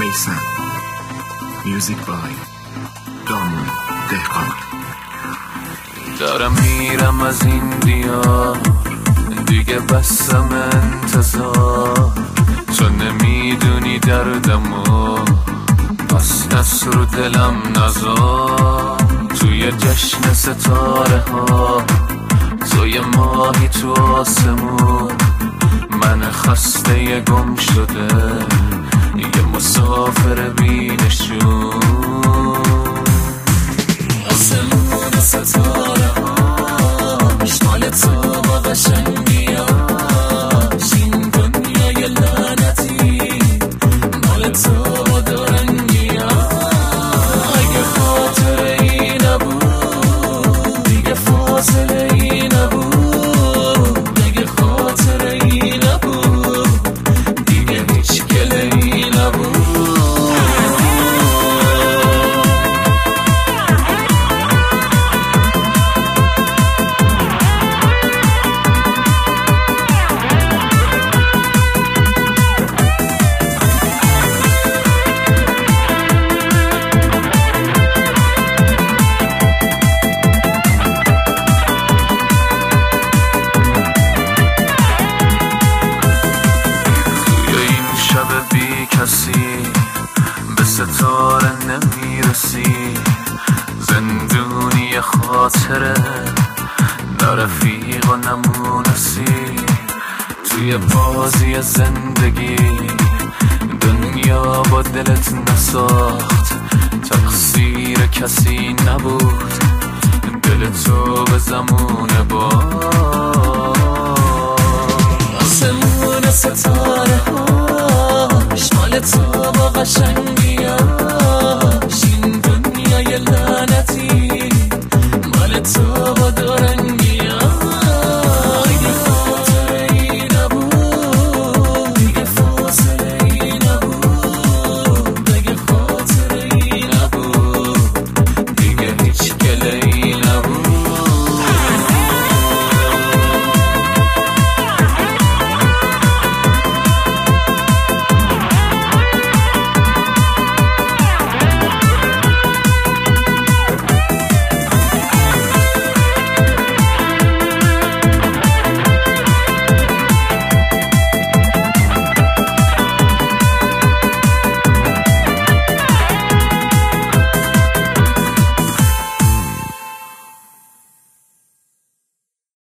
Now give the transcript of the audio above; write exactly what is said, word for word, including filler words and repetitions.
میسم. میوزیک بای دامون دهقان. دارم میرم از این دیار، دیگه بسم انتظار. تو نمیدونی دردمو، پس دست رو دلم نذار. توی جشن ستاره ها توی ماهی تو آسمون، من خسته ی گم شده یه مسافر بینشون. آسمون ستاره هاش مال تو با قشنگی هاش، این دنیای لعنتی مال تو با دارنگی هاش. اگه خاطر ای نبود دیگه فاصله ای نبود، اگه خاطر ای نبود دیگه هیچ گله ای نبود. به ستاره نمیرسی، زندونی خاطره نه رفیق و نمونسی. توی بازی زندگی دنیا با دلت نساخت، تقصیر کسی نبود، دل تو به زمونه با. آسمون ستاره ها مال تو با قشنگ